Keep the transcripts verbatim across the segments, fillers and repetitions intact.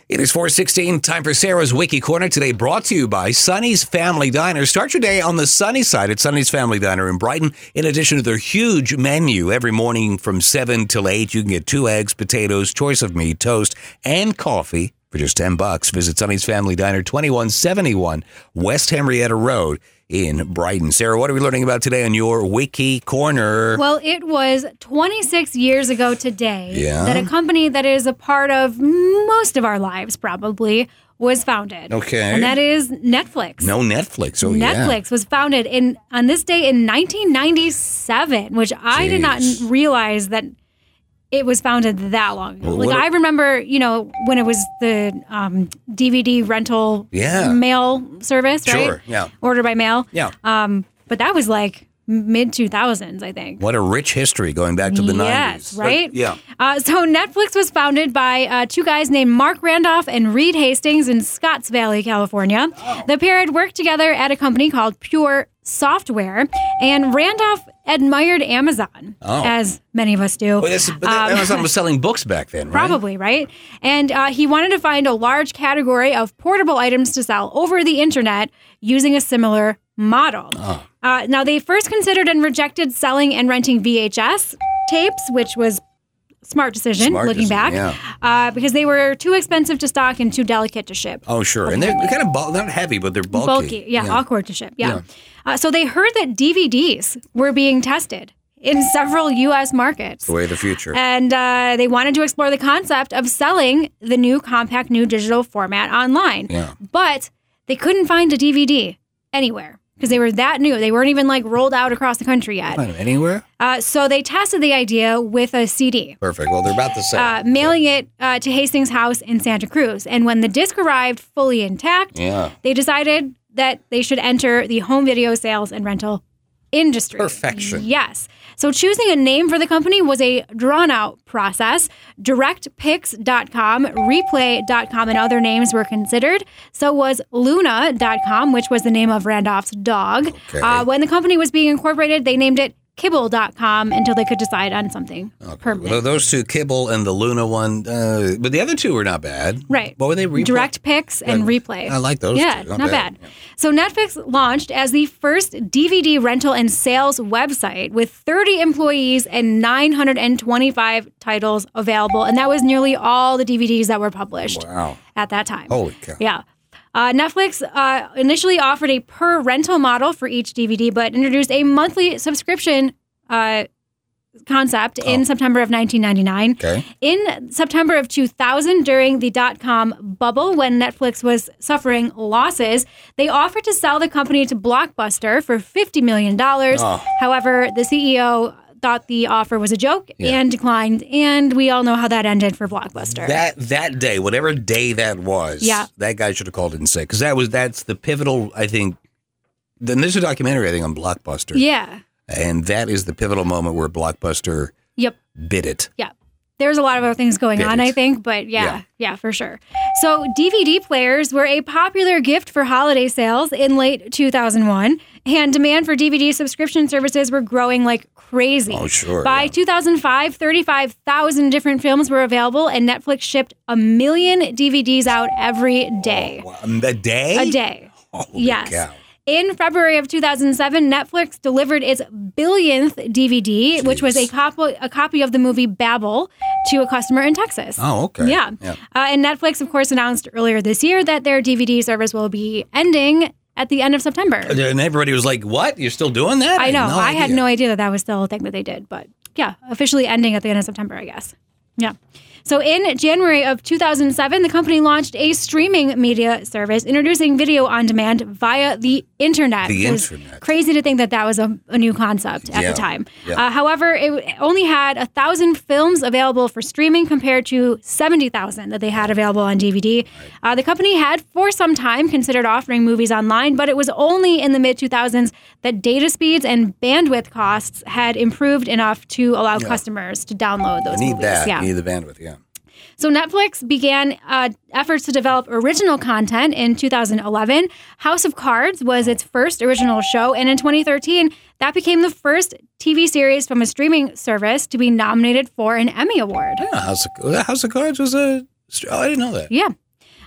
It is four sixteen, time for Sarah's Wiki Corner. Today brought to you by Sonny's Family Diner. Start your day on the sunny side at Sonny's Family Diner in Brighton. In addition to their huge menu, every morning from seven till eight, you can get two eggs, potatoes, choice of meat, toast, and coffee for just ten bucks. Visit Sonny's Family Diner, twenty-one seventy-one West Henrietta Road in Brighton. Sarah, what are we learning about today on your Wiki Corner? Well, it was twenty-six years ago today yeah. that a company that is a part of most of our lives probably was founded. Okay. And that is Netflix. No Netflix. Oh, Netflix yeah. Netflix was founded in on this day in nineteen ninety-seven, which I Jeez. did not realize that it was founded that long ago. Well, like, what- I remember, you know, when it was the um, D V D rental Yeah. mail service, right? Sure, yeah. Order by mail. Yeah. Um, but that was like mid two thousands, I think. What a rich history going back to the Yes, nineties. right? But, yeah. Uh, so Netflix was founded by uh, two guys named Mark Randolph and Reed Hastings in Scotts Valley, California. Oh. The pair had worked together at a company called Pure Software, and Randolph admired Amazon, Oh. as many of us do. Well, that's, but that, Um, Amazon was selling books back then, right? Probably, right? And uh, he wanted to find a large category of portable items to sell over the internet using a similar model. Oh. Uh, now, they first considered and rejected selling and renting V H S tapes, which was a smart decision, Smart looking decision, back, yeah. uh, because they were too expensive to stock and too delicate to ship. Oh, sure. And they're kind of bul- not heavy, but they're bulky. Bulky, yeah, awkward to ship, yeah. Yeah. Uh, so they heard that D V Ds were being tested in several U S markets. The way of the future. And uh, they wanted to explore the concept of selling the new compact new digital format online. Yeah. But they couldn't find a D V D anywhere because they were that new. They weren't even like rolled out across the country yet. Fine, Anywhere? Uh, so they tested the idea with a C D, Perfect. Well, they're about the same. uh, mailing it uh, to Hastings' house in Santa Cruz. And when the disc arrived fully intact, Yeah. they decided that they should enter the home video sales and rental industry. Perfection. Yes. So choosing a name for the company was a drawn-out process. direct pix dot com, replay dot com, and other names were considered. So was luna dot com, which was the name of Randolph's dog. Okay. Uh, when the company was being incorporated, they named it kibble dot com until they could decide on something permanent. Well, those two, Kibble and the Luna one, uh, but the other two were not bad. Right. What were they? Replay? Direct Pix and Yeah, Replay. I like those Yeah, two. not, Not bad. bad. Yeah. So Netflix launched as the first D V D rental and sales website with thirty employees and nine hundred twenty-five titles available. And that was nearly all the D V Ds that were published Wow. at that time. Holy cow. Yeah. Uh, Netflix uh, initially offered a per rental model for each D V D, but introduced a monthly subscription uh, concept in Oh. September of nineteen ninety-nine. Okay. In September of two thousand, during the dot-com bubble, when Netflix was suffering losses, they offered to sell the company to Blockbuster for fifty million dollars. Oh. However, the C E O thought the offer was a joke Yeah. and declined, and we all know how that ended for Blockbuster. That that day, whatever day that was, Yeah. that guy should have called in sick because that was that's the pivotal. I think. Then there's a documentary I think on Blockbuster, yeah. and that is the pivotal moment where Blockbuster Yep. bid it. Yeah. There's a lot of other things going Bit on, it. I think, but yeah, Yeah. yeah, for sure. So D V D players were a popular gift for holiday sales in late two thousand one, and demand for D V D subscription services were growing like crazy. Oh, sure, By yeah. two thousand five, thirty-five thousand different films were available, and Netflix shipped a million D V Ds out every day. Wow. A day. A day. Holy Yes. cow. In February of two thousand seven, Netflix delivered its billionth D V D, which was a Jeez. copy, a copy of the movie Babel, to a customer in Texas. Oh, okay. Yeah. Yeah. Uh, and Netflix, of course, announced earlier this year that their D V D service will be ending at the end of September. And everybody was like, "What? You're still doing that?" I know. no I had idea. no idea that that was still a thing that they did. But yeah, officially ending at the end of September, I guess. Yeah. So in January of two thousand seven, the company launched a streaming media service introducing video on demand via the internet. The It was internet. Crazy to think that that was a, a new concept at Yeah, the time. yeah. Uh, however, it only had one thousand films available for streaming compared to seventy thousand that they had available on D V D. Uh, the company had for some time considered offering movies online, but it was only in the mid two thousands that data speeds and bandwidth costs had improved enough to allow customers to download those I need movies. that. Yeah. You need the bandwidth. Yeah. So Netflix began uh, efforts to develop original content in two thousand eleven. House of Cards was its first original show, and in twenty thirteen, that became the first T V series from a streaming service to be nominated for an Emmy Award. Yeah, House of, House of Cards was a. Oh, I didn't know that. Yeah.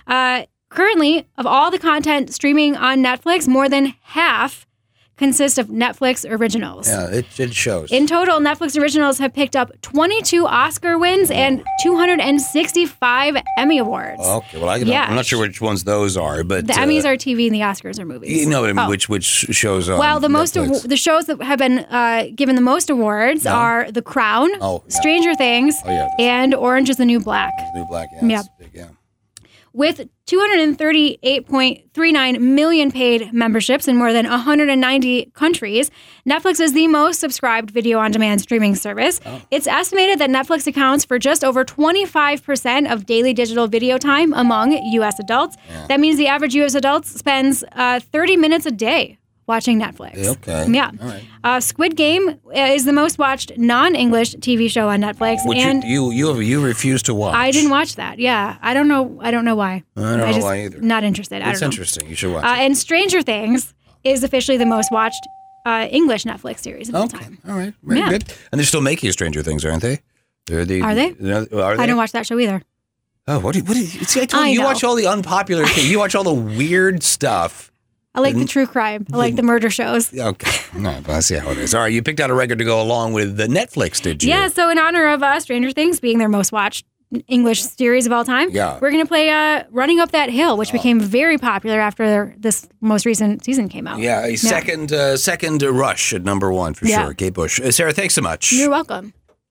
Uh, currently, of all the content streaming on Netflix, more than half consists of Netflix originals. Yeah, it, it shows. In total, Netflix originals have picked up twenty-two Oscar wins and two hundred sixty-five Emmy Awards. Okay, well, I, Yeah. I'm not sure which ones those are, but The uh, Emmys are T V and the Oscars are movies. you know, I mean, Oh. which which shows on Well, the most Netflix. aw- the shows that have been uh, given the most awards Yeah. are The Crown, Oh, yeah. Stranger Things, Oh, yeah. and Orange is the New Black. New Black, yeah, Yeah. it's big, yeah. With two hundred thirty-eight point three nine million paid memberships in more than one hundred ninety countries, Netflix is the most subscribed video-on-demand streaming service. Oh. It's estimated that Netflix accounts for just over twenty-five percent of daily digital video time among U S adults. That means the average U S adult spends uh, thirty minutes a day watching Netflix. Okay. Yeah. All right. Uh, Squid Game is the most watched non-English T V show on Netflix, Would and you, you you you refuse to watch? I didn't watch that. Yeah, I don't know. I don't know why. I don't know just why either. Not interested. I It's don't know. interesting. You should watch Uh, it. and Stranger Things is officially the most watched uh, English Netflix series of all Okay. time. All right. Very Yeah. good. And they're still making Stranger Things, aren't they? They're the, Are they? they're- Are they? I don't watch that show either. Oh, what do you, what do you, see, I told I you, you know. watch all the unpopular things. You watch all the weird stuff. I like the true crime. I like the murder shows. Okay. All right, well, I see how it is. All right, you picked out a record to go along with the Netflix, did you? Yeah, so in honor of uh, Stranger Things being their most watched English series of all time, Yeah. we're going to play uh, Running Up That Hill, which became very popular after this most recent season came out. Yeah, a second uh, second rush at number one for Yeah. sure. Kate Bush. Uh, Sarah, thanks so much. You're welcome.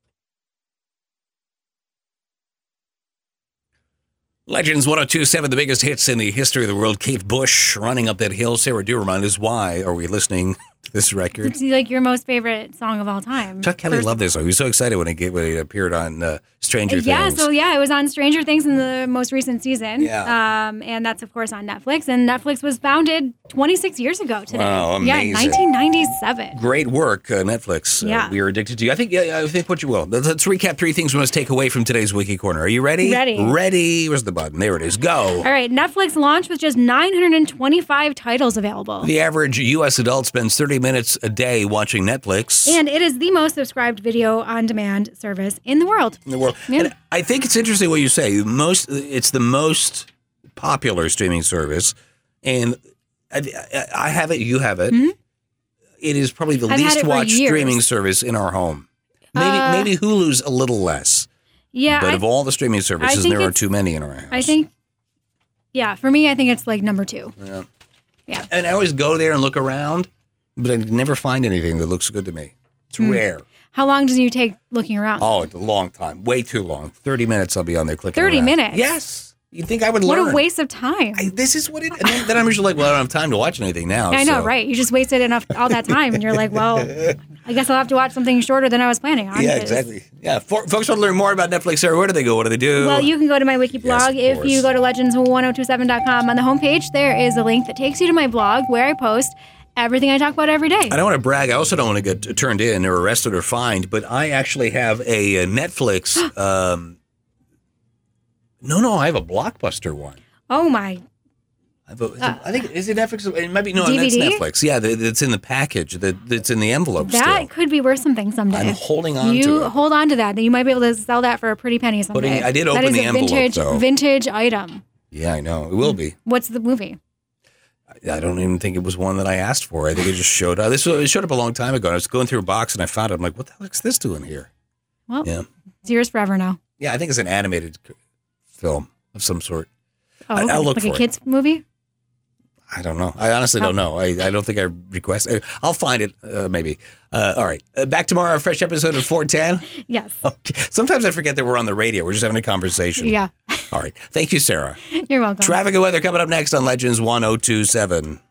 Legends one oh two point seven, the biggest hits in the history of the world. Kate Bush, Running Up That Hill. Sarah, do remind us, why are we listening to this record? It's like your most favorite song of all time. Chuck Kelly First- loved this song. He was so excited when it, get, when it appeared on uh, Stranger Yeah, Things. so yeah, it was on Stranger Things in the most recent season. Yeah. Um, and that's, of course, on Netflix. And Netflix was founded twenty-six years ago today. Wow, Yeah, amazing. nineteen ninety-seven. Great work, uh, Netflix. Uh, Yeah. we are addicted to you. I think, yeah, I think what you will. Let's let's recap three things we must take away from today's Wiki Corner. Are you ready? Ready. Ready. Where's the button? There it is. Go. All right, Netflix launched with just nine hundred twenty-five titles available. The average U S adult spends thirty minutes a day watching Netflix. And it is the most subscribed video on demand service in the world. in the world. Yeah. And I think it's interesting what you say. Most, it's the most popular streaming service, and I, I- I have it. You have it. It is probably the Mm-hmm. I've had least it for watched years. streaming service in our home. Maybe Uh, maybe Hulu's a little less, Yeah, but I, of all the streaming services, think there are it's- too many in our house. I think, yeah, for me, I think it's like number two. Yeah. Yeah. And I always go there and look around, but I never find anything that looks good to me. It's Hmm. rare. How long does you take looking around? Oh, it's a long time. Way too long. thirty minutes I'll be on there clicking thirty around. minutes? Yes. You'd think I would what learn. a waste of time. I, this is what it, and then, then I'm usually like, well, I don't have time to watch anything now. I know, so. right? You just wasted enough all that time, and you're like, well, I guess I'll have to watch something shorter than I was planning on. Yeah, 'cause- exactly. Yeah, for, folks want to learn more about Netflix. Sarah, where do they go? What do they do? Well, you can go to my wiki blog. of If you course. go to legends ten twenty-seven dot com, on the homepage, there is a link that takes you to my blog where I post everything I talk about every day. I don't want to brag. I also don't want to get turned in or arrested or fined, but I actually have a, a Netflix. um, no, no, I have a Blockbuster one. Oh, my. I, have a, is it- I think is it Netflix? It might be no, D V D? that's Netflix. Yeah, that- that's in the package. That that's in the envelope. That still. could be worth something someday. I'm holding on you to it. hold on to that. Then you might be able to sell that for a pretty penny someday. Putting- I did open that is the a envelope, vintage, though. vintage item. Yeah, I know it will be. What's the movie? I don't even think it was one that I asked for. I think it just showed up. This was, it showed up a long time ago. I was going through a box and I found it. I'm like, what the heck's this doing here? Well, Yeah. it's yours forever now. Yeah, I think it's an animated c- film of some sort. Oh, I- I'll look like for a it. kid's movie? I don't know. I honestly don't know. I, I don't think I request. I'll find it uh, maybe. Uh, all right. Uh, back tomorrow, a fresh episode of four ten. Yes. Okay. Sometimes I forget that we're on the radio. We're just having a conversation. Yeah. All right. Thank you, Sarah. You're welcome. Traffic and weather coming up next on Legends ten twenty-seven.